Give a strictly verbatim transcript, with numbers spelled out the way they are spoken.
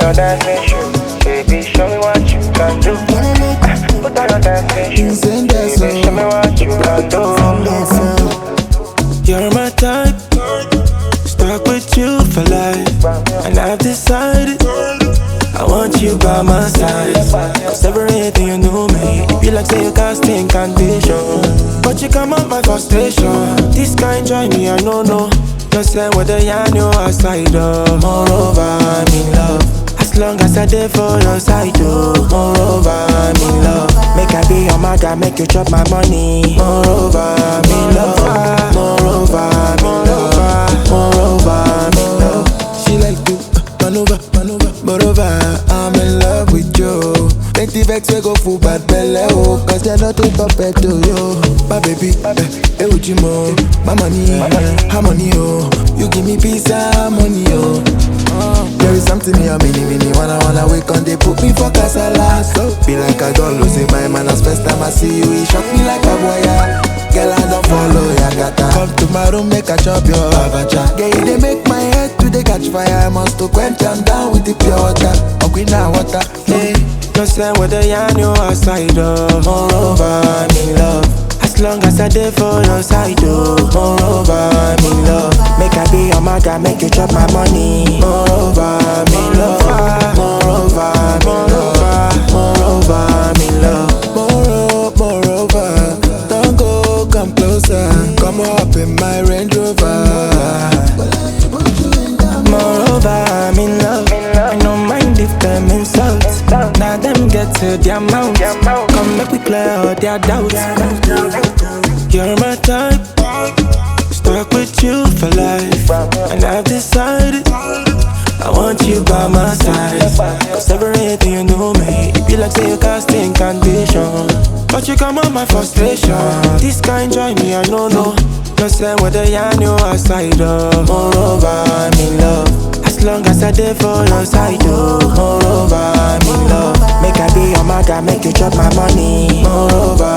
your dancing shoes, baby, show me what you can do. Put on your dancing shoes, baby, show me what you can do. You're my type, stuck with you for life, and I've decided I want you by my side. Cause everything you know me, you like say you can't stay in condition, but you come up my frustration. This kind joy me, I know no. Just say what they are new outside of. Moreover, I'm in love. As long as I there for your side, oh. Moreover, I'm in love. Make I be your maga, make you chop my money. Moreover, I'm in love. Moreover, I'm in love. Moreover, I'm in love. She like to maneuver, maneuver. Moreover, I'm in love with you. Plenty vex we go full bad belly, oh. Cause they're not too compared to you. My baby, eh, eh, Ujimo. My money, harmony, oh. You give me peace and harmony, oh. There is something in your mini mini wanna wanna wake on they put me for casala. So be like I don't lose my mind as first time I see you, it shock me like a boy. Girl, I don't follow ya gata. Come to my room, make a chop your avacha. Yeah, they make my head to the catch fire. I must to quench them down with the pure water. Oh, green water, hey. Just say what they are new outside of. Moreover, I'm in love. As long as I there for your side, oh. Moreover, I'm in love. Make I be your maga, make you chop my money. Moreover, I'm in love. Moreover, I'm in love. Moreover, I'm in love. Moreover, moreover, don't go, come closer. Come up in my Range Rover. Moreover, I'm in love. I don't mind if them insult. Now them get to their mouth. Come make we clear all their doubts. You're my type, stuck with you for life, and I've decided I want you by my side. Cause everything you know me, it be like say you can't stay in condition, but you come on my frustration. This kind joy me, I know no. Just say what they are new outside of. Moreover, I'm in love. As long as I there for your side, oh. Moreover, I'm in love. Make I be your maga, make you chop my money. Moreover,